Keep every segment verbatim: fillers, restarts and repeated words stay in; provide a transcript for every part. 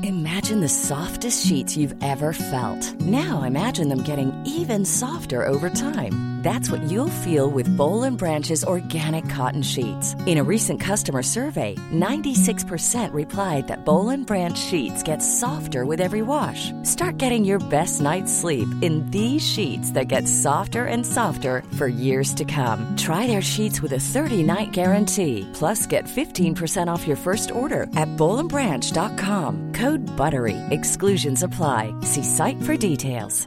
Imagine the softest sheets you've ever felt. Now imagine them getting even softer over time. That's what you'll feel with Boll and Branch's organic cotton sheets. In a recent customer survey, ninety-six percent replied that Boll and Branch sheets get softer with every wash. Start getting your best night's sleep in these sheets that get softer and softer for years to come. Try their sheets with a thirty-night guarantee. Plus, get fifteen percent off your first order at boll and branch dot com. Code BUTTERY. Exclusions apply. See site for details.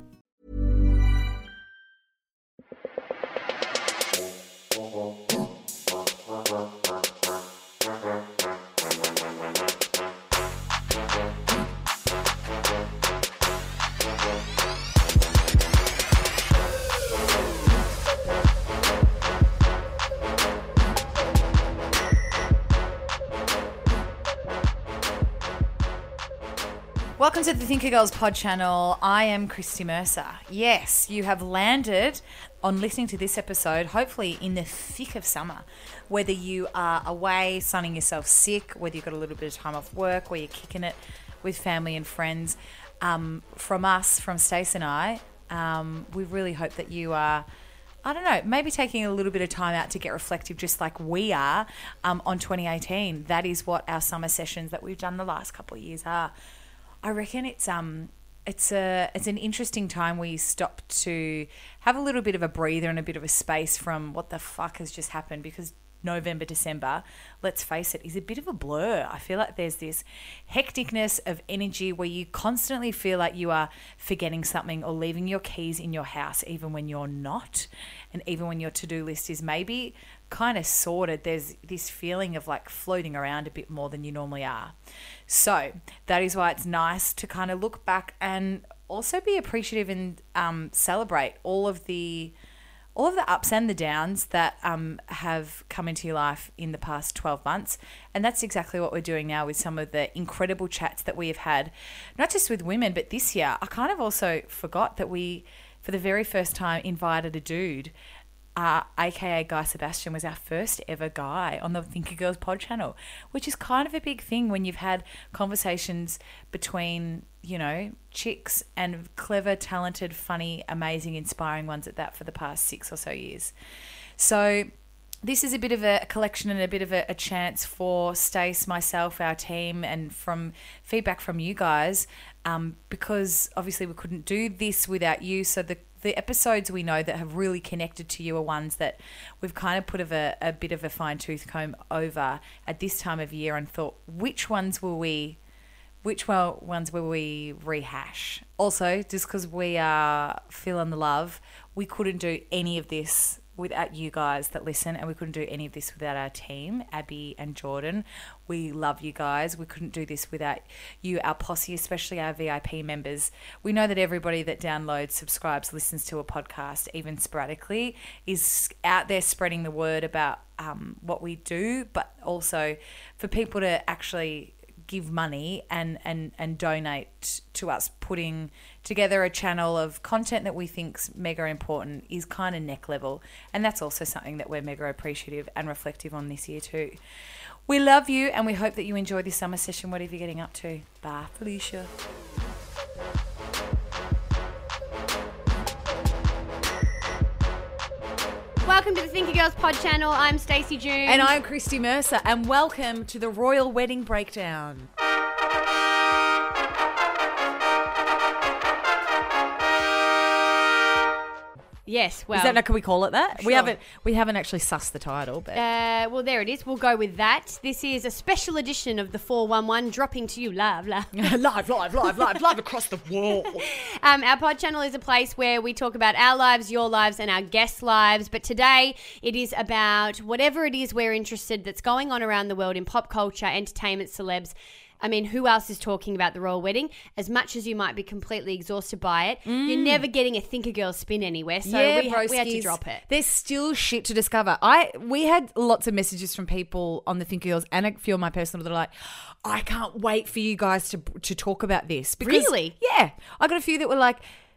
Welcome to the Thinker Girls pod channel. I am Christy Mercer. Yes, you have landed on listening to this episode, hopefully in the thick of summer. Whether you are away, sunning yourself sick, whether you've got a little bit of time off work, where you're kicking it with family and friends. Um, from us, from Stace and I, um, we really hope that you are, I don't know, maybe taking a little bit of time out to get reflective just like we are um, on twenty eighteen. That is what our summer sessions that we've done the last couple of years are. I reckon it's um it's a it's an interesting time where you stop to have a little bit of a breather and a bit of a space from what the fuck has just happened, because November, December, let's face it, is a bit of a blur. I feel like there's this hecticness of energy where you constantly feel like you are forgetting something or leaving your keys in your house even when you're not, and even when your to-do list is maybe kind of sorted, there's this feeling of like floating around a bit more than you normally are. So that is why it's nice to kind of look back and also be appreciative and um, celebrate all of the all of the ups and the downs that um, have come into your life in the past twelve months. And that's exactly what we're doing now with some of the incredible chats that we have had, not just with women, but this year. I kind of also forgot that we, for the very first time, invited a dude. Uh, A K A Guy Sebastian was our first ever guy on the Thinker Girls pod channel, which is kind of a big thing when you've had conversations between, you know, chicks and clever, talented, funny, amazing, inspiring ones at that for the past six or so years. So this is a bit of a collection and a bit of a, a chance for Stace, myself, our team, and from feedback from you guys, um, because obviously we couldn't do this without you. So the The episodes we know that have really connected to you are ones that we've kind of put of a, a bit of a fine-tooth comb over at this time of year and thought, which ones will we, which ones will we rehash? Also, just because we are feeling the love, we couldn't do any of this without you guys that listen, and we couldn't do any of this without our team, Abby and Jordan. We love you guys. We couldn't do this without you, our posse, especially our V I P members. We know that everybody that downloads, subscribes, listens to a podcast, even sporadically, is out there spreading the word about um, what we do, but also for people to actually give money and, and, and donate to us putting together a channel of content that we think's mega important is kind of neck level. And that's also something that we're mega appreciative and reflective on this year too. We love you and we hope that you enjoy this summer session, whatever you're getting up to. Bye, Felicia. Welcome to the Thinker Girls pod channel. I'm Stacey June. And I'm Christy Mercer. And welcome to the Royal Wedding Breakdown. Yes, well, is that, can we call it that? Sure. We haven't we haven't actually sussed the title, but uh, well, there it is. We'll go with that. This is a special edition of the four one one dropping to you live, live, live, live, live, live, live across the wall. Um, our pod channel is a place where we talk about our lives, your lives, and our guests' lives. But today it is about whatever it is we're interested that's going on around the world in pop culture, entertainment, celebs. I mean, who else is talking about the royal wedding? As much as you might be completely exhausted by it, mm. you're never getting a Thinker Girl spin anywhere. So yeah, we, ha- we had to drop it. There's still shit to discover. I We had lots of messages from people on the Thinker Girls and a few of my personal that are like, I can't wait for you guys to to talk about this. Because, really? Yeah. I got a few that were like,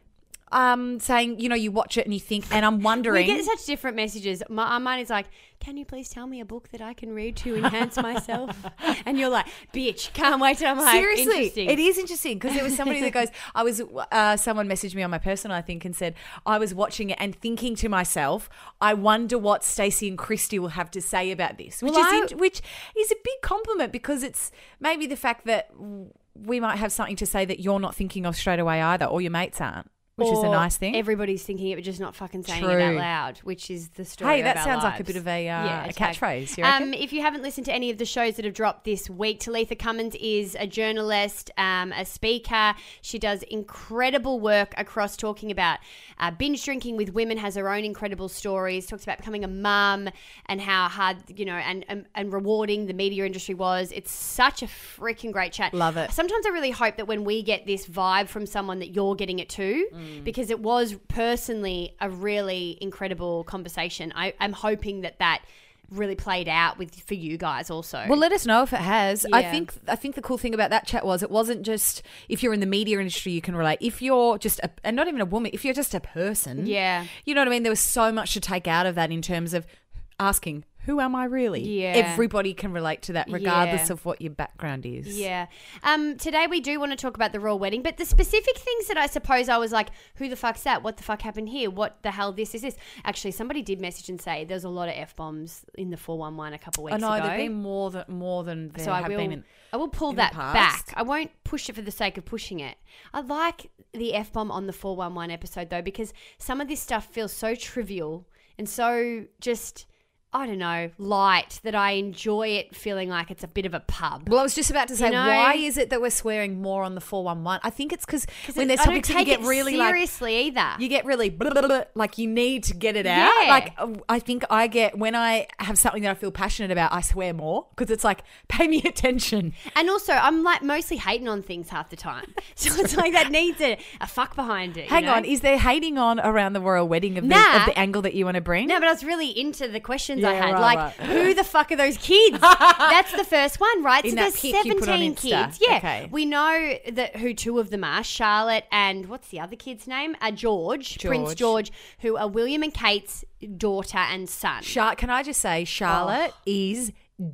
um, saying, you know, you watch it and you think, and I'm wondering. We get such different messages. My, mine is like, can you please tell me a book that I can read to enhance myself? And you're like, bitch, can't wait till I'm like, seriously, interesting. it is interesting because there was somebody that goes, I was, uh, someone messaged me on my personal, I think, and said, I was watching it and thinking to myself, I wonder what Stacey and Christy will have to say about this, which Well, is I- in, which is a big compliment because it's maybe the fact that we might have something to say that you're not thinking of straight away either, or your mates aren't. Which is a Or nice thing. Everybody's thinking it, but just not fucking saying it True. out loud, which is the story Hey, that of our sounds like a lives. bit of a, uh, Yeah, a tag. catchphrase. You reckon? Um, if you haven't listened to any of the shows that have dropped this week, Talitha Cummins is a journalist, um, a speaker. She does incredible work across talking about uh, binge drinking with women, has her own incredible stories, talks about becoming a mum and how hard, you know, and, and, and rewarding the media industry was. It's such a freaking great chat. Love it. Sometimes I really hope that when we get this vibe from someone that you're getting it too, Mm. because it was personally a really incredible conversation. I, I'm hoping that that really played out with for you guys also. Well, let us know if it has. I Yeah. think I think the cool thing about that chat was it wasn't just if you're in the media industry you can relate. If you're just a, and not even a woman, if you're just a person, Yeah. you know what I mean. There was so much to take out of that in terms of asking, who am I really? Yeah. Everybody can relate to that regardless Yeah. of what your background is. Yeah. Um, today we do want to talk about the royal wedding, but the specific things that I suppose I was like, who the fuck's that? What the fuck happened here? What the hell this is this? Actually, somebody did message and say there's a lot of F-bombs in the four one one a couple weeks I know ago. there've been more than more than there so I have will, been in. I will pull in the that past. back. I won't push it for the sake of pushing it. I like the F-bomb on the four one one episode though, because some of this stuff feels so trivial and so just, I don't know, light that I enjoy it feeling like it's a bit of a pub. Well, I was just about to say, You know? why is it that we're swearing more on the four one one? I think it's because when there's I don't topics that you take get it really like seriously either. you get really blah, blah, blah, like you need to get it out. Yeah. Like uh, I think I get when I have something that I feel passionate about, I swear more because it's like pay me attention. And also, I'm like mostly hating on things half the time. So it's like that needs a, a fuck behind it. you Hang know? on, is there hating on around the royal wedding of, the, Nah. of the angle that you want to bring? No, but I was really into the questions Yeah, I had. right, like, right. who the fuck are those kids? That's the first one, right? In so that there's pic you put on seventeen Insta. kids. Yeah. Okay. We know that who two of them are, Charlotte and what's the other kid's name? Uh, George, Prince George. George, who are William and Kate's daughter and son. Char- can I just say, Charlotte Oh. is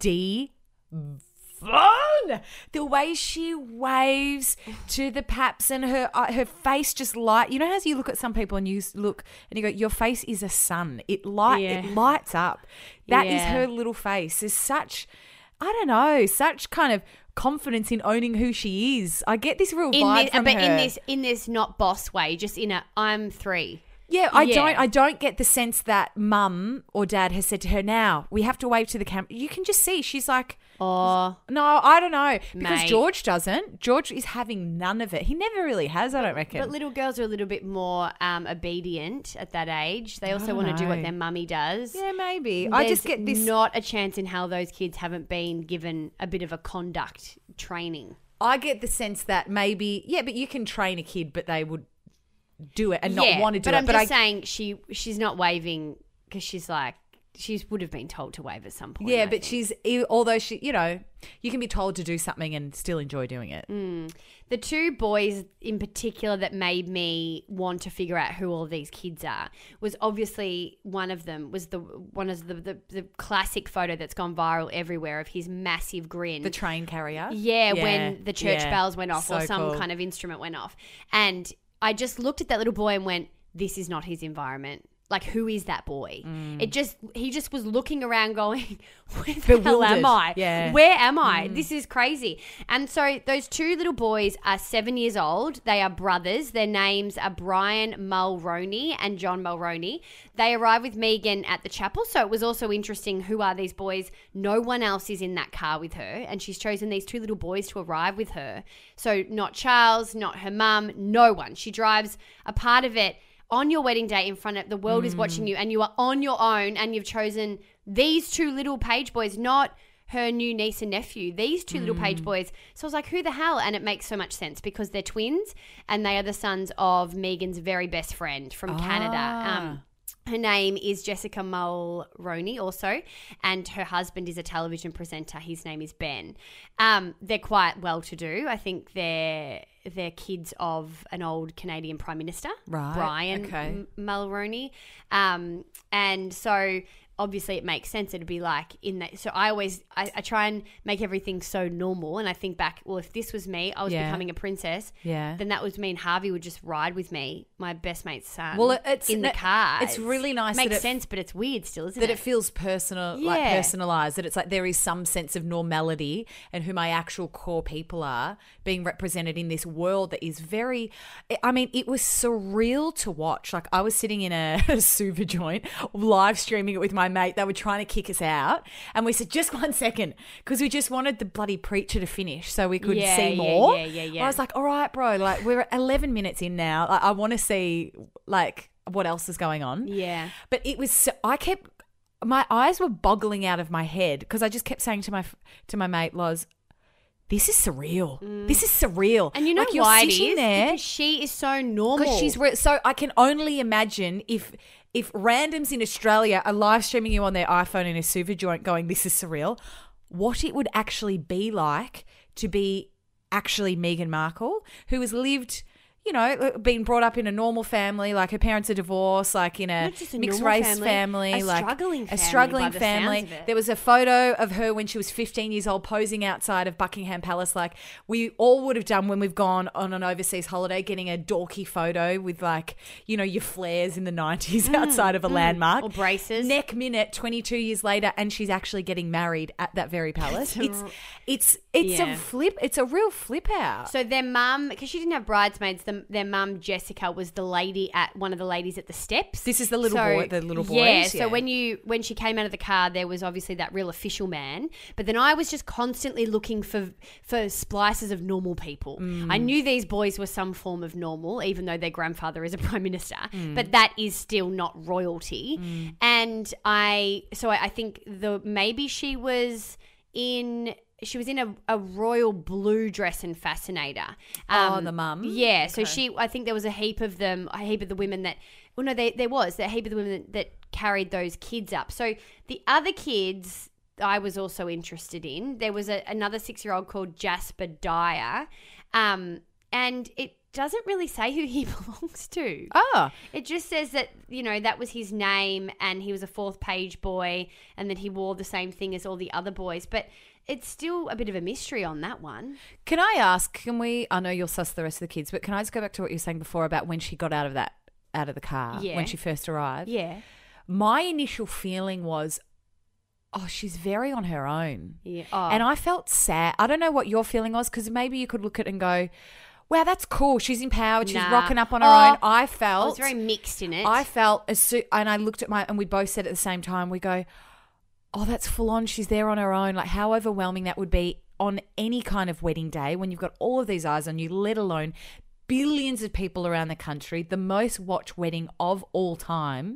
D. Fun. The way she waves to the paps and her uh, her face just light. You know, as you look at some people and you s- look and you go, your face is a sun. It light Yeah. it lights up. That is Yeah. her little face. There's such, I don't know, such kind of confidence in owning who she is. I get this real in vibe this, from but her. in this in this not boss way, just in a I'm three. Yeah, I Yeah. don't. I don't get the sense that mum or dad has said to her, "Now we have to wave to the camera." You can just see she's like, Oh, "No, I don't know," because Mate. George doesn't. George is having none of it. He never really has. I don't reckon. but little girls are a little bit more um, obedient at that age. They also don't want to do what know. their mummy does. yeah, maybe. I just There's get this. Not a chance in hell those kids haven't been given a bit of a conduct training. I get the sense that maybe, yeah, but you can train a kid, but they would do it and not yeah, want to do but it. I'm but just I, saying she she's not waving because she's like she would have been told to wave at some point. yeah, I but think. she's e, although she, you know, you can be told to do something and still enjoy doing it. Mm. The two boys in particular that made me want to figure out who all these kids are was obviously one of them was the one of the, the, the classic photo that's gone viral everywhere of his massive grin. The train carrier. Yeah, Yeah, when the church yeah. bells went off or So some cool. kind of instrument went off. And I just looked at that little boy and went, this is not his environment. Like, who is that boy? Mm. It just, he just was looking around going, where the hell Bewildered. am I? Yeah. Mm. Where am I? This is crazy. And so those two little boys are seven years old. They are brothers. Their names are Brian Mulroney and John Mulroney. They arrive with Megan at the chapel. So it was also interesting, who are these boys? No one else is in that car with her. And she's chosen these two little boys to arrive with her. So not Charles, not her mum, no one. She drives a part of it on your wedding day in front of the world is watching you, and you are on your own, and you've chosen these two little page boys, not her new niece and nephew, these two little page boys. So I was like, who the hell? And it makes so much sense because they're twins and they are the sons of Megan's very best friend from Canada. Um, Her name is Jessica Mulroney also, and her husband is a television presenter. His name is Ben. Um, they're quite well-to-do. I think they're they're kids of an old Canadian Prime Minister, Right, Brian okay. M- Mulroney. Um, and so obviously it makes sense. It'd be like in that. So I always, I, I try and make everything so normal. And I think back, well, if this was me, I was Yeah. becoming a princess. Yeah. Then that was me and Harvey would just ride with me, my best mate's son. Well, it's- in the that- car. it's really nice Makes that it- sense, but it's weird still, isn't that it? it feels personal, like Yeah. personalized, that it's like there is some sense of normality and who my actual core people are being represented in this world that is very, I mean, it was surreal to watch. Like I was sitting in a, a super joint, live streaming it with my mate. They were trying to kick us out. And we said, just one second, because we just wanted the bloody preacher to finish so we could Yeah, see yeah, more. yeah, yeah, yeah. I was like, all right, bro, like we're eleven minutes in now. Like, I want to see like what else is going on. Yeah. But it was so, I kept my eyes were boggling out of my head because I just kept saying to my to my mate Loz, this is surreal. This is surreal. And you know like, you're why it sitting is? there Because she is so normal. because she's re- so I can only imagine if if randoms in Australia are live streaming you on their iPhone in a super joint going, this is surreal, what it would actually be like to be actually Meghan Markle, who has lived, you know, been brought up in a normal family, like her parents are divorced, like in a, Not just a mixed normal race family, family, a like struggling a family struggling by the sounds family. of it. There was a photo of her when she was fifteen years old posing outside of Buckingham Palace, like we all would have done when we've gone on an overseas holiday, getting a dorky photo with like, you know, your flares in the nineties outside of a landmark. Or braces. Neck minute, twenty-two years later, and she's actually getting married at that very palace. It's it's it's Yeah. a flip. It's a real flip out. So their mum, because she didn't have bridesmaids, the, their mum Jessica was the lady at one of the ladies at the steps. This is the little So- boy, the little boys. Yeah. So when you when she came out of the car, there was obviously that real official man. But then I was just constantly looking for for splices of normal people. Mm. I knew these boys were some form of normal, even though their grandfather is a prime minister. Mm. But that is still not royalty. And I so I, I think the maybe she was in. She was in a, a royal blue dress and fascinator. Oh, the mum? Yeah. So she, I think there was a heap of them, a heap of the women that, well, no, they, there was a heap of the women that, that carried those kids up. So the other kids I was also interested in. There was a, another six-year-old called Jasper Dyer. Um, and it doesn't really say who he belongs to. Oh, It just says that, you know, that was his name and he was a fourth page boy and that he wore the same thing as all the other boys. But it's still a bit of a mystery on that one. can I ask? Can we? I know you'll suss the rest of the kids, but can I just go back to what you were saying before about when she got out of that out of the car Yeah. when she first arrived? Yeah. My initial feeling was, oh, she's very on her own. Yeah. Oh. And I felt sad. I don't know what your feeling was, because maybe you could look at it and go, wow, that's cool. She's empowered. She's Nah. rocking up on her Oh, own. I felt. I was very mixed in it. I felt, as soo- and I looked at my, and we both said at the same time, we go, oh, that's full on. She's there on her own. Like, how overwhelming that would be on any kind of wedding day when you've got all of these eyes on you, let alone billions of people around the country, the most watched wedding of all time.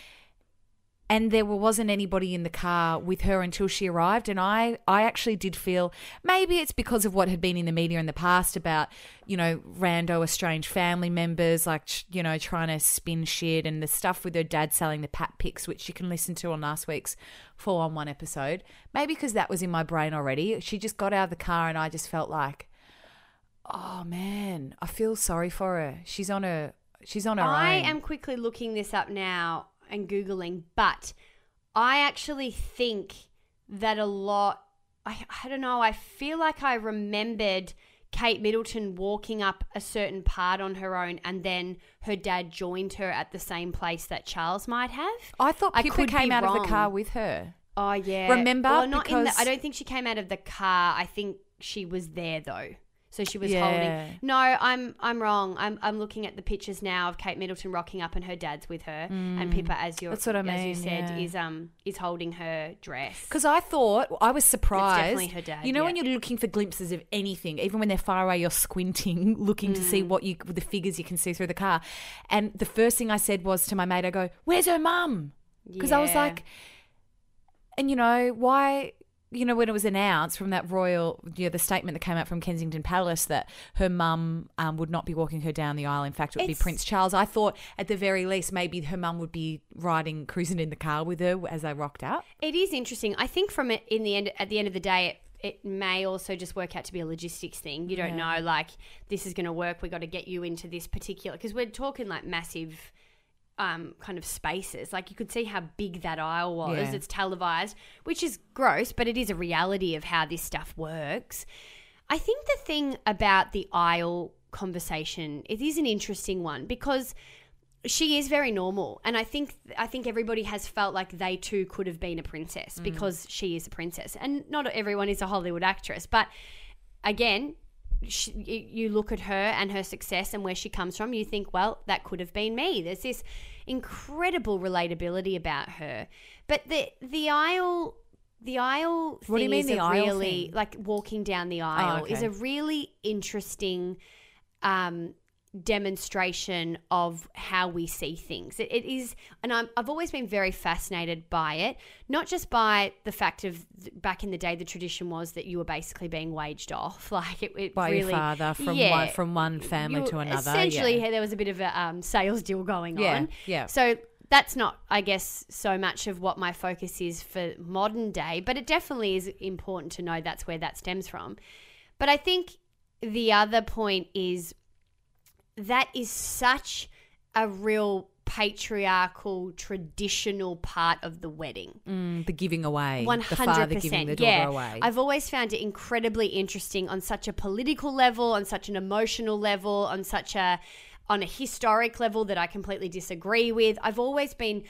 And there wasn't anybody in the car with her until she arrived. And I, I actually did feel, maybe it's because of what had been in the media in the past about, you know, rando estranged family members, like, you know, trying to spin shit, and the stuff with her dad selling the pat pics, which you can listen to on last week's four on one episode. Maybe because that was in my brain already. She just got out of the car and I just felt like, oh man, I feel sorry for her. She's on her, she's on her I own. am quickly looking this up now and Googling, but I actually think that a lot, I, I don't know, I feel like I remembered Kate Middleton walking up a certain part on her own and then her dad joined her at the same place that Charles might have. I thought I Pippa could came be out of wrong. the car with her. Oh, yeah. Remember? Well, not in the, Because- I don't think she came out of the car. I think she was there, though. So she was Yeah. holding. No, I'm I'm wrong. I'm I'm looking at the pictures now of Kate Middleton rocking up and her dad's with her, and Pippa, as you That's what I as you mean, said, yeah. is um is holding her dress. Because I thought, I was surprised. definitely her dad, You know, yeah. when you're looking for glimpses of anything, even when they're far away, you're squinting, looking to Mm. see what you, the figures you can see through the car. And the first thing I said was to my mate, I go, where's her mum? Because I was Yeah. like, and you know, why, you know, when it was announced from that royal, you know, the statement that came out from Kensington Palace that her mum um, would not be walking her down the aisle. In fact, it would It's- be Prince Charles. I thought at the very least maybe her mum would be riding, cruising in the car with her as they rocked out. It is interesting. I think from it in the end, at the end of the day, it, it may also just work out to be a logistics thing. You don't Yeah. know, like, this is going to work. We got to get you into this particular, because we're talking like massive um, kind of spaces. Like, you could see how big that aisle was. Yeah. It's televised, which is gross, but it is a reality of how this stuff works. I think the thing about the aisle conversation, it is an interesting one because she is very normal, and I think I think everybody has felt like they too could have been a princess Mm. because she is a princess, and not everyone is a Hollywood actress. But again, she, you look at her and her success and where she comes from, you think, well, that could have been me. There's this incredible relatability about her, but the the aisle. The aisle thing What do you mean is the a aisle really thing? like walking down the aisle okay. is a really interesting um, demonstration of how we see things. It, it is, and I'm, I've always been very fascinated by it, not just by the fact of back in the day the tradition was that you were basically being waged off, like it, it By really, your father from yeah, one from one family you- to another. Essentially, yeah. there was a bit of a um, sales deal going Yeah, on. yeah. So that's not, I guess, so much of what my focus is for modern day, but it definitely is important to know that's where that stems from. But I think the other point is that is such a real patriarchal, traditional part of the wedding. Mm, the giving away. One The hundred father giving percent, the daughter yeah. away. I've always found it incredibly interesting on such a political level, on such an emotional level, on such a on a historic level that I completely disagree with. I've always been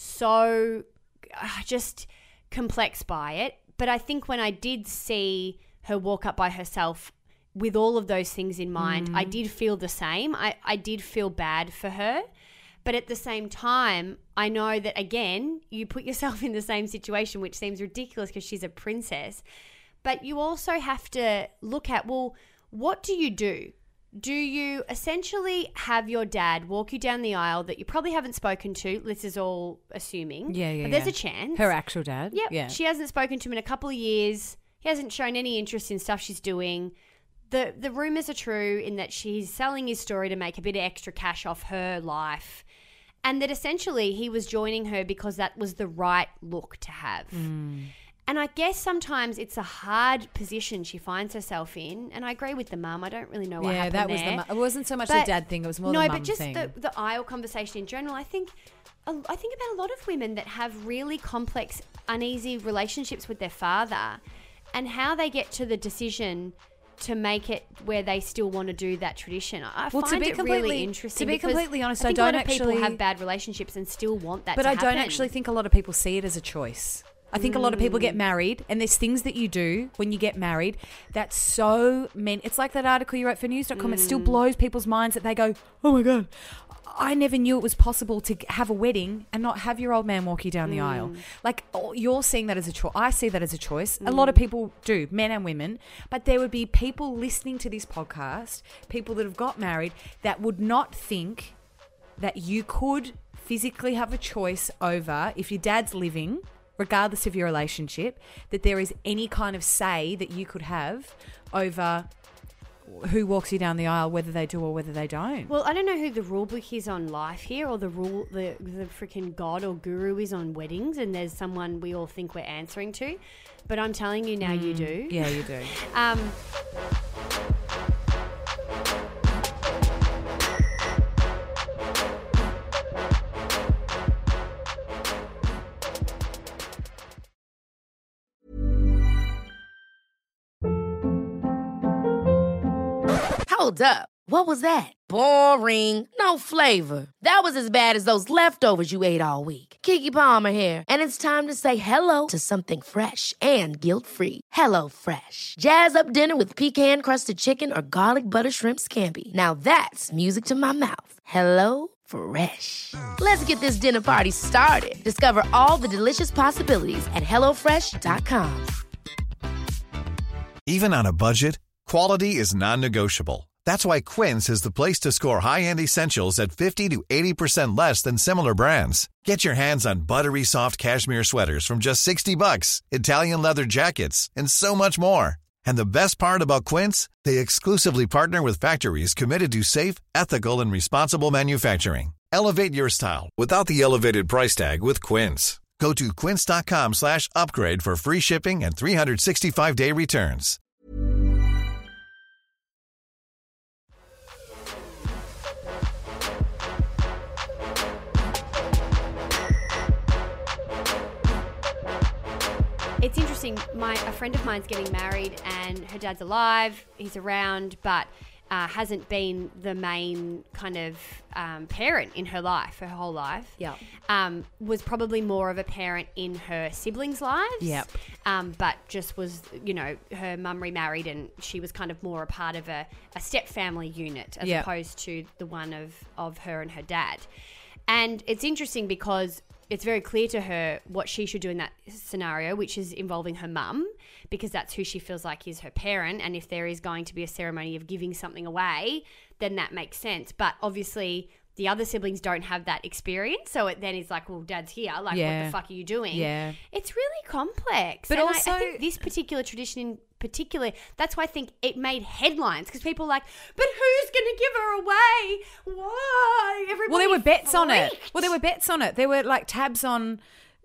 so uh, just complex by it. But I think when I did see her walk up by herself with all of those things in mind, Mm. I did feel the same. I, I did feel bad for her. But at the same time, I know that, again, you put yourself in the same situation, which seems ridiculous because she's a princess. But you also have to look at, well, what do you do? Do you essentially have your dad walk you down the aisle that you probably haven't spoken to? This is all assuming. Yeah, yeah, But there's yeah. a chance. Her actual dad. Yep. Yeah. She hasn't spoken to him in a couple of years. He hasn't shown any interest in stuff she's doing. The the rumours are true in that she's selling his story to make a bit of extra cash off her life. And that essentially he was joining her because that was the right look to have. Mm. And I guess sometimes it's a hard position she finds herself in. And I agree with the mum. I don't really know what yeah, happened that was there. the. Mu- it wasn't so much But- the dad thing. It was more no, the mum but just thing. the, the aisle conversation in general. I think I think about a lot of women that have really complex, uneasy relationships with their father, and how they get to the decision to make it where they still want to do that tradition. I Well, to find be it completely- really interesting. to be because completely honest, I I think don't a lot of people actually- have bad relationships and still want that. But to I don't happen. actually think a lot of people see it as a choice. I think a lot of people get married, and there's things that you do when you get married that's so meant. It's like that article you wrote for news dot com. It still blows people's minds that they go, oh my God, I never knew it was possible to have a wedding and not have your old man walk you down the aisle. Like, oh, you're seeing that as a choice. I see that as a choice. A lot of people do, men and women. But there would be people listening to this podcast, people that have got married, that would not think that you could physically have a choice over, if your dad's living, regardless of your relationship, that there is any kind of say that you could have over who walks you down the aisle, whether they do or whether they don't. Well, I don't know who the rule book is on life here, or the rule, the the freaking god or guru is on weddings, and there's someone we all think we're answering to. But I'm telling you now, you do. Yeah, you do. Um, Hold up. What was that? Boring. No flavor. That was as bad as those leftovers you ate all week. Keke Palmer here. And it's time to say hello to something fresh and guilt-free. Hello Fresh. Jazz up dinner with pecan-crusted chicken or garlic butter shrimp scampi. Now that's music to my mouth. Hello Fresh. Let's get this dinner party started. Discover all the delicious possibilities at hello fresh dot com. Even on a budget, quality is non-negotiable. That's why Quince is the place to score high-end essentials at fifty to eighty percent less than similar brands. Get your hands on buttery soft cashmere sweaters from just sixty bucks, Italian leather jackets, and so much more. And the best part about Quince, they exclusively partner with factories committed to safe, ethical, and responsible manufacturing. Elevate your style without the elevated price tag with Quince. Go to quince.com slash upgrade for free shipping and three sixty-five day returns. It's interesting. My a friend of mine's getting married, and her dad's alive. He's around, but uh, hasn't been the main kind of um, parent in her life, her whole life. Yeah. Um, was probably more of a parent in her siblings' lives. Yep. Um, but just was, you know, her mum remarried, and she was kind of more a part of a, a step family unit as Yep. opposed to the one of of her and her dad. And it's interesting because it's very clear to her what she should do in that scenario, which is involving her mum, because that's who she feels like is her parent. And if there is going to be a ceremony of giving something away, then that makes sense. But obviously the other siblings don't have that experience. So it then is like, well, dad's here. Like, Yeah. what the fuck are you doing? Yeah. It's really complex. But And I- also- I think this particular tradition in particular, that's why I think it made headlines, because people are like, but who's going to give her away? Why? Everybody Well, there were bets on it. freaked. Well, there were bets on it. There were like tabs on,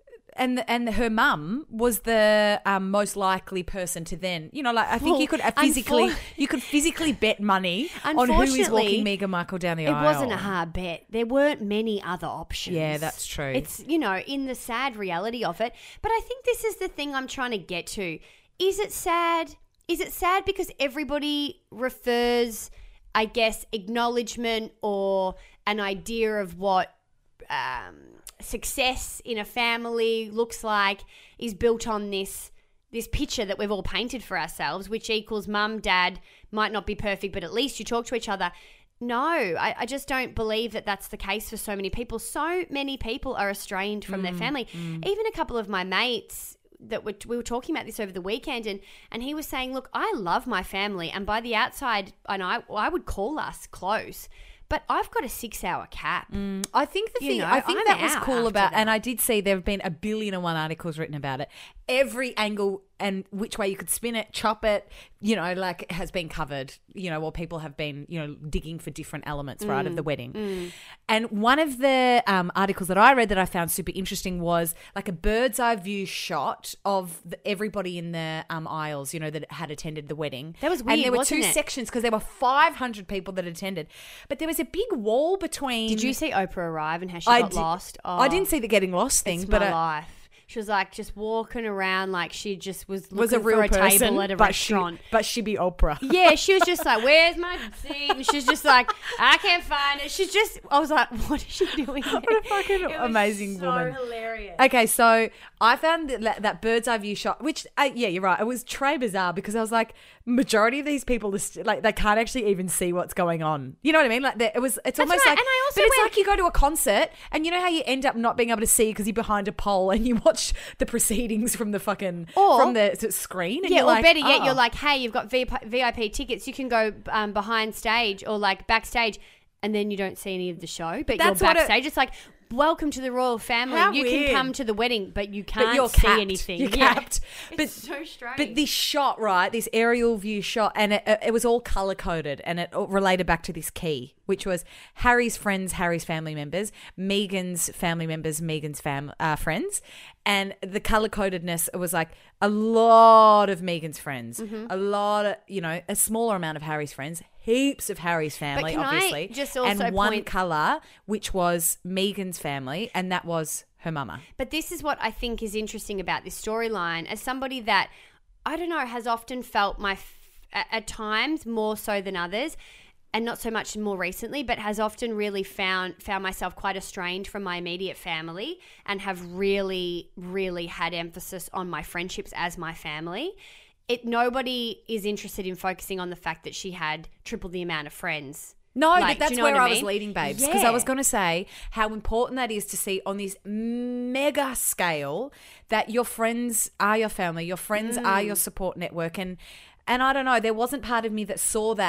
and and her mum was the um, most likely person to then, you know, like I think Well, you could uh, physically, unfor- you could physically bet money on who is Unfortunately, walking Meghan Markle down the It aisle. wasn't a hard bet. There weren't many other options. Yeah, that's true. It's, you know, in the sad reality of it. But I think this is the thing I'm trying to get to. Is it sad? Is it sad because everybody refers, I guess, acknowledgement or an idea of what um, success in a family looks like is built on this this picture that we've all painted for ourselves, which equals mum, dad, might not be perfect, but at least you talk to each other. No, I, I just don't believe that that's the case for so many people. So many people are estranged from their family. Even a couple of my mates that were, we were talking about this over the weekend, and, and he was saying, look, I love my family, and by the outside, and I, I would call us close, but I've got a six-hour cap. I think the You thing, know, I think I'm that was out cool after about, that. and I did see there have been a billion and one articles written about it. Every angle and which way you could spin it, chop it, you know, like has been covered, you know, or people have been, you know, digging for different elements, right, of the wedding. And one of the um, articles that I read that I found super interesting was like a bird's eye view shot of the, everybody in the um, aisles, you know, that had attended the wedding. That was And weird, there were wasn't two it? sections because there were five hundred people that attended. But there was a big wall between... Did you see Oprah arrive and how she I got di- lost? Oh, I didn't see the getting lost thing, it's but my I, life. She was like just walking around like she just was looking was a real for a person, table at a but restaurant. She, but she be Oprah. Yeah, she was just like, where's my seat? And she's just like, I can't find it. She's just, I was like, what is she doing there? What a fucking It was amazing so woman. hilarious. Okay, so I found that, that bird's eye view shot, which, uh, yeah, you're right. It was très bizarre because I was like, majority of these people, are st- like, they can't actually even see what's going on. You know what I mean? Like, it was, it's almost right, like, and I also but it's went- like you go to a concert and you know how you end up not being able to see because you're behind a pole and you watch the proceedings from the fucking, Or- from the s- screen. And Yeah, you're or like, better yet, oh. you're like, hey, you've got V I P tickets. You can go um, behind stage or like backstage, and then you don't see any of the show, but That's you're what it- backstage. It's like, welcome to the royal family. How you weird. can come to the wedding, but you can't but you're see capped. anything. You're Yeah. capped. But, It's so strange. But this shot, right, this aerial view shot, and it, it was all color coded, and it all related back to this key, which was Harry's friends, Harry's family members, Meghan's family members, Meghan's fam uh, friends, and the color codedness. It was like a lot of Meghan's friends, Mm-hmm. a lot of, you know, a smaller amount of Harry's friends, heaps of Harry's family, can I obviously, just also and one point- color, which was Meghan's family, and that was her mama. But this is what I think is interesting about this storyline. As somebody that, I don't know, has often felt my, f- at, at times more so than others, and not so much more recently, but has often really found found myself quite estranged from my immediate family, and have really, really had emphasis on my friendships as my family. It nobody is interested in focusing on the fact that she had triple the amount of friends. No, Like, but do that's you know where what I I was mean? leading, babes, because I was Yeah. going to say how important that is to see on this mega scale that your friends are your family, your friends are Mm. your support network, and and I don't know, there wasn't part of me that saw that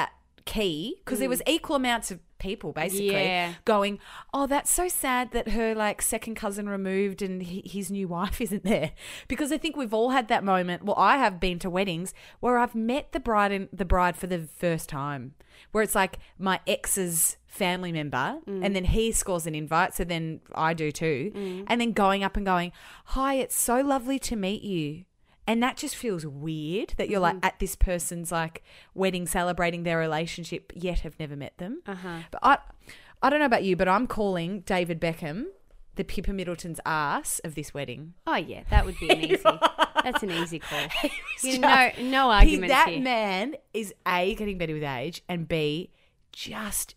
key because mm. there was equal amounts of people basically yeah. going, oh, that's so sad that her like second cousin removed and he, his new wife isn't there. Because I think we've all had that moment. Well, I have been to weddings where I've met the bride and the bride for the first time, where it's like my ex's family member mm. and then he scores an invite, so then I do too, mm. and then going up and going, hi, it's so lovely to meet you. And that just feels weird that you're mm-hmm. like at this person's like wedding celebrating their relationship yet have never met them. Uh-huh. But I I don't know about you, but I'm calling David Beckham the Pippa Middleton's ass of this wedding. Oh, yeah, that would be an easy. That's an easy call. You just, know, no arguments he, that here. man is A, getting better with age, and B, just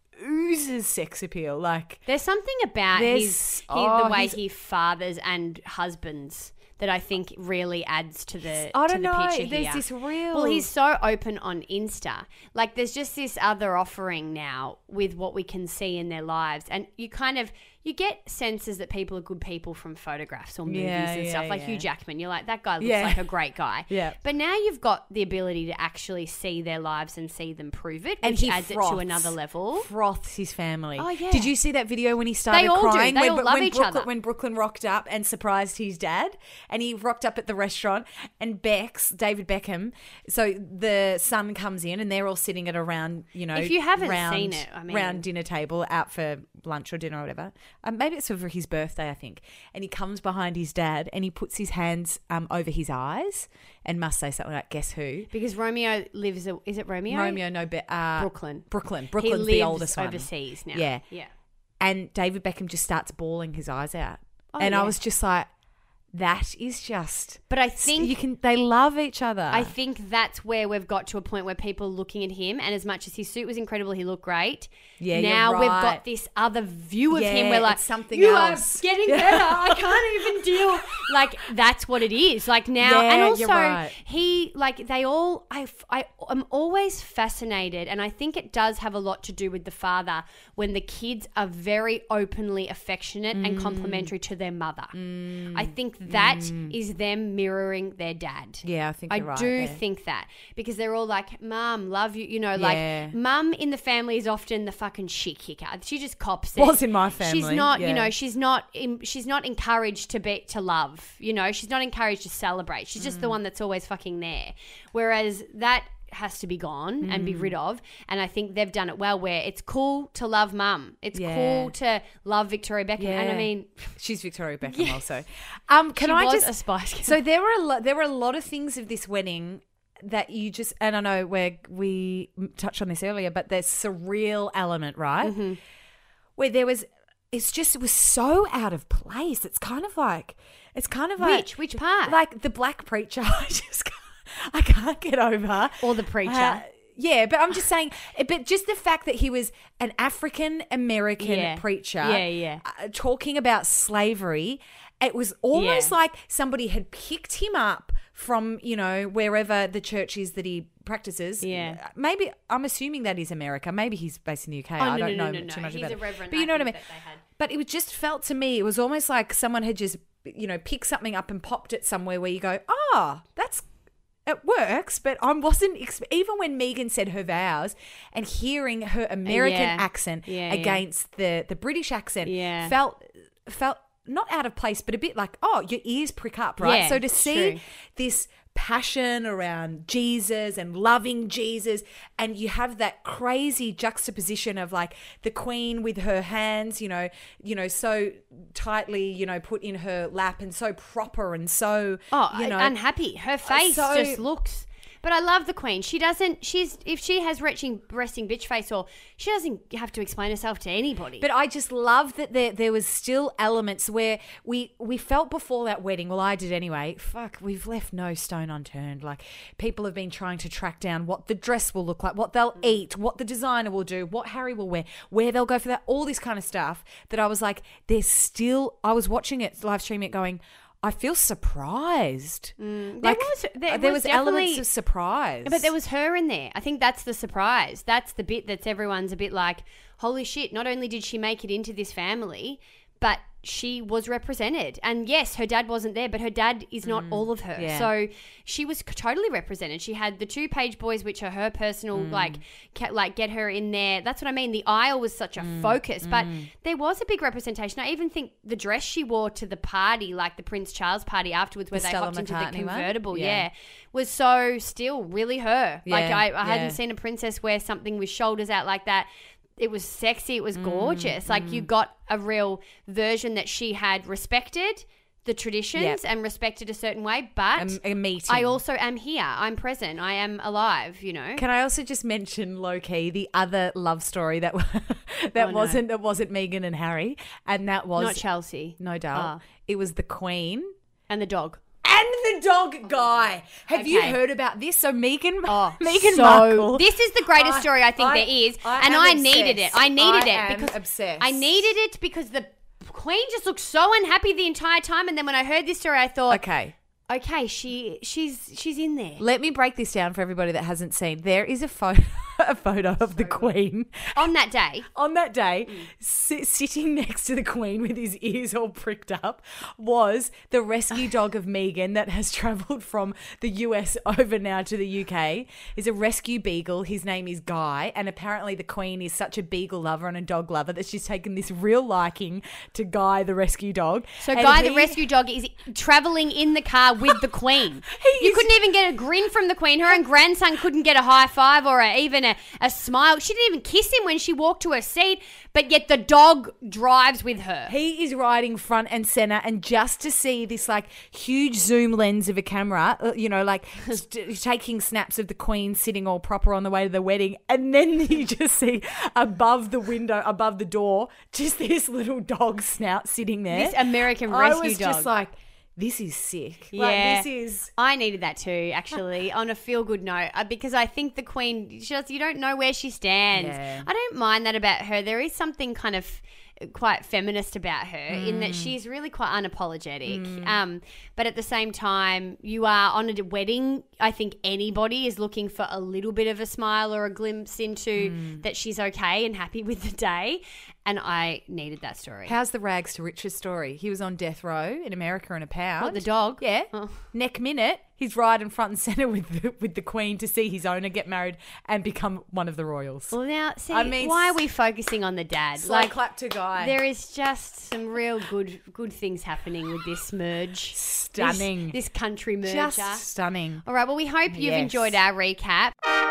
oozes sex appeal. Like there's something about there's, his, he, oh, the way he's- he fathers and husbands that I think really adds to the I to don't the know. picture There's here. this real. Well, he's so open on Insta. Like, there's just this other offering now with what we can see in their lives, and you kind of you get senses that people are good people from photographs or movies Yeah, and yeah, stuff. Like yeah. Hugh Jackman, you're like, that guy looks Yeah. like a great guy. Yeah. But now you've got the ability to actually see their lives and see them prove it, and which he adds froths, it to another level. Froths his family. Oh, yeah. Did you see that video when he started They all do. crying? They when, all love when each Brooklyn, other. When Brooklyn rocked up and surprised his dad, and he rocked up at the restaurant, and Bex, David Beckham, so the son comes in, and they're all sitting at a round, you know, If you haven't round, seen it, I mean- round dinner table out for lunch or dinner or whatever. Um, maybe it's for his birthday, I think. And he comes behind his dad, and he puts his hands um, over his eyes, and must say something like, "Guess who?" Because Romeo lives. A, is it Romeo? Romeo, no, but uh, Brooklyn. Brooklyn. He Brooklyn's lives the oldest one. overseas now. Yeah. Yeah. And David Beckham just starts bawling his eyes out. Oh, and yeah. I was just like, that is just... But I think you can. They love each other. I think that's where we've got to a point where people are looking at him, and as much as his suit was incredible, he looked great. Yeah, now you're we've right. got this other view of Yeah, him. We're like, it's something you else." are getting better. I can't even deal. Like, that's what it is. Like now, Yeah, and you're also right. he like they all. I I am always fascinated, and I think it does have a lot to do with the father when the kids are very openly affectionate Mm. and complimentary to their mother. I think that is them mirroring their dad. Yeah, I think I you're right do there. think that because they're all like, "Mum, love you." You know, Yeah. like mum in the family is often the fucking shit kicker. She just cops it. Was in my She's family, not, yeah. you know, she's not. in- She's not encouraged to be to love. You know, she's not encouraged to celebrate. She's just the one that's always fucking there. Whereas that has to be gone and Mm. be rid of. And I think they've done it well. Where it's cool to love mum. It's Yeah. cool to love Victoria Beckham. And I Yeah. mean, She's Victoria Beckham also. Um, can she I was just... a Spice Girl. So there were a lot. There were a lot of things of this wedding that you just, and I know where we touched on this earlier, but there's surreal element, right? Mm-hmm. Where there was, it's just it was so out of place. It's kind of like, it's kind of like Which? Which part? Like the black preacher. I just, can't, I can't get over. Or the preacher. Uh, yeah, but I'm just saying, but just the fact that he was an African American Yeah. preacher, Yeah, yeah. Uh, talking about slavery, it was almost Yeah. like somebody had picked him up from, you know, wherever the church is that he practices. Yeah. Uh, Maybe, I'm assuming that is America. Maybe he's based in the U K. Oh, I no, don't no, know no, no, too no. much He's about a it. reverend, But you I know what I mean? think, that they had. But it just felt to me, it was almost like someone had just, you know, picked something up and popped it somewhere where you go, ah, oh, that's, it works. But I wasn't, exp- even when Megan said her vows and hearing her American Yeah. accent Yeah, yeah. against the, the British accent Yeah. felt, felt not out of place, but a bit like, oh, your ears prick up, right? Yeah, so to it's see true. this passion around Jesus and loving Jesus, and you have that crazy juxtaposition of like the Queen with her hands, you know, you know, so tightly, you know, put in her lap and so proper and so, Oh, you know, unhappy. Her face so- just looks. But I love the Queen. She doesn't. She's if she has resting, resting bitch face, or she doesn't have to explain herself to anybody. But I just love that there there was still elements where we we felt before that wedding. Well, I did anyway. Fuck, we've left no stone unturned. Like people have been trying to track down what the dress will look like, what they'll eat, what the designer will do, what Harry will wear, where they'll go for that, all this kind of stuff. That I was like, there's still. I was watching it, live streaming it, going, I feel surprised. Mm, like there was there, there was, was elements definitely- of surprise. But there was her in there. I think that's the surprise. That's the bit that's everyone's a bit like, holy shit, not only did she make it into this family, but she was represented. And yes, her dad wasn't there, but her dad is not mm, all of her. Yeah. So she was totally represented. She had the two page boys, which are her personal, mm. like, ca- like get her in there. That's what I mean. The aisle was such a mm, focus, but mm. there was a big representation. I even think the dress she wore to the party, like the Prince Charles party afterwards, where the they Stella hopped into McCartney the convertible, yeah. yeah, was so still really her. Yeah, like I, I yeah. hadn't seen a princess wear something with shoulders out like that. It was sexy. It was gorgeous. Mm, like mm. you got a real version that she had respected the traditions yep. and respected a certain way. But a, a meeting. I also am here. I'm present. I am alive, you know. Can I also just mention low key the other love story that that oh, wasn't no. that wasn't Meghan and Harry, and that was not Chelsea. No doubt. Oh. It was the Queen and the dog. And the dog guy. Have okay. you heard about this? So Meghan, oh, Meghan so Markle. This is the greatest I, story I think I, there is, I and I obsessed. needed it. I needed I it because obsessed. I needed it because the Queen just looked so unhappy the entire time, and then when I heard this story, I thought, okay. Okay, she she's she's in there. Let me break this down for everybody that hasn't seen. There is a photo a photo of the Queen on that day. On that day, mm. si- sitting next to the Queen with his ears all pricked up was the rescue dog of Meghan that has travelled from the U S over now to the U K. Is a rescue beagle. His name is Guy, and apparently the Queen is such a beagle lover and a dog lover that she's taken this real liking to Guy, the rescue dog. So and Guy, he, the rescue dog, is travelling in the car with the Queen. You is, couldn't even get a grin from the Queen. Her own grandson couldn't get a high five or a, even a, a smile. She didn't even kiss him when she walked to her seat, but yet the dog drives with her. He is riding front and centre, and just to see this like huge zoom lens of a camera, you know, like st- taking snaps of the Queen sitting all proper on the way to the wedding, and then you just see above the window, above the door, just this little dog snout sitting there. This American rescue dog. I was dog. just like, this is sick. Yeah. Like, this is... I needed that too, actually, on a feel-good note, uh, because I think the Queen, she does, you don't know where she stands. Yeah. I don't mind that about her. There is something kind of quite feminist about her mm. in that she's really quite unapologetic. Mm. Um, but at the same time, you are on a wedding. I think anybody is looking for a little bit of a smile or a glimpse into mm. that she's okay and happy with the day. And I needed that story. How's the rags to riches story? He was on death row in America in a pound. What, the dog? Yeah. Oh. Neck minute, he's riding front and centre with the, with the Queen to see his owner get married and become one of the royals. Well, now, see, I mean, why are we focusing on the dad? Slow like, clap to Guy. There is just some real good good things happening with this merge. Stunning. This, this country merger. Just stunning. All right, well, we hope you've yes. enjoyed our recap.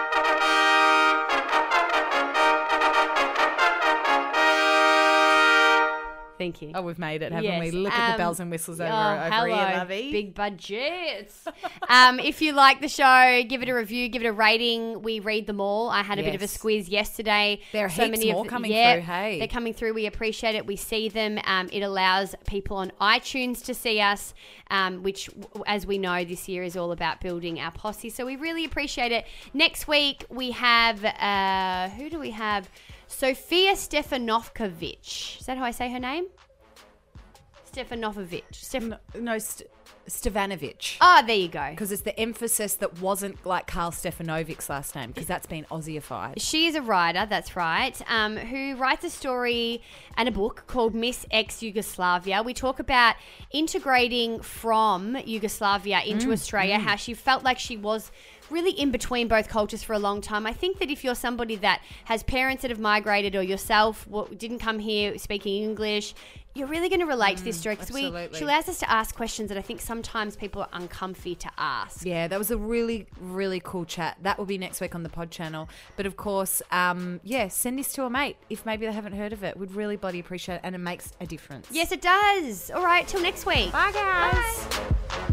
Thank you. Oh, we've made it, haven't yes. we? Look um, at the bells and whistles over, oh, over hello, here, lovey. Big budgets. um, if you like the show, give it a review, give it a rating. We read them all. I had a yes. bit of a squiz yesterday. There are so heaps many more of, coming yeah, through, hey. They're coming through. We appreciate it. We see them. Um, it allows people on iTunes to see us, um, which, as we know, this year is all about building our posse. So we really appreciate it. Next week, we have, uh, who do we have? Sofia Stefanovic. Is that how I say her name? Stefanovic. Stef- no, no St- Stefanovic. Oh, there you go. Because it's the emphasis that wasn't like Carl Stefanovic's last name, because that's been Aussieified. She is a writer, that's right, um, who writes a story and a book called Miss Ex-Yugoslavia. We talk about integrating from Yugoslavia into mm, Australia, mm. how she felt like she was really in between both cultures for a long time. I think that if you're somebody that has parents that have migrated or yourself didn't come here speaking English, you're really going to relate mm, to this story because we she allows us to ask questions that I think sometimes people are uncomfy to ask. Yeah, that was a really, really cool chat. That will be next week on the pod channel. But of course, um, yeah, send this to a mate if maybe they haven't heard of it. We'd really bloody appreciate it, and it makes a difference. Yes, it does. All right, till next week. Bye, guys. Bye.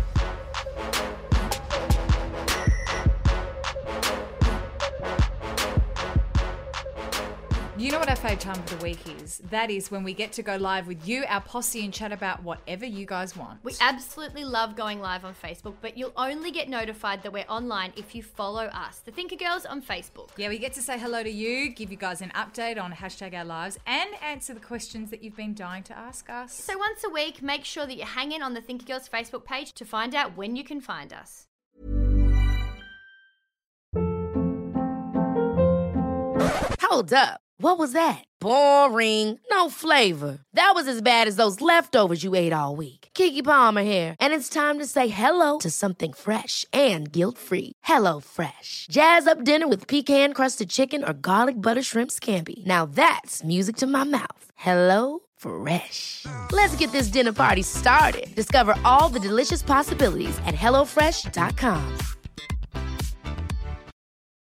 You know what our fave time of the week is? That is when we get to go live with you, our posse, and chat about whatever you guys want. We absolutely love going live on Facebook, but you'll only get notified that we're online if you follow us, the Thinker Girls, on Facebook. Yeah, we get to say hello to you, give you guys an update on hashtag our lives, and answer the questions that you've been dying to ask us. So once a week, make sure that you hang in on the Thinker Girls Facebook page to find out when you can find us. Hold up. What was that? Boring. No flavor. That was as bad as those leftovers you ate all week. Keke Palmer here, and it's time to say hello to something fresh and guilt-free. Hello Fresh. Jazz up dinner with pecan-crusted chicken or garlic butter shrimp scampi. Now that's music to my mouth. Hello Fresh. Let's get this dinner party started. Discover all the delicious possibilities at hello fresh dot com.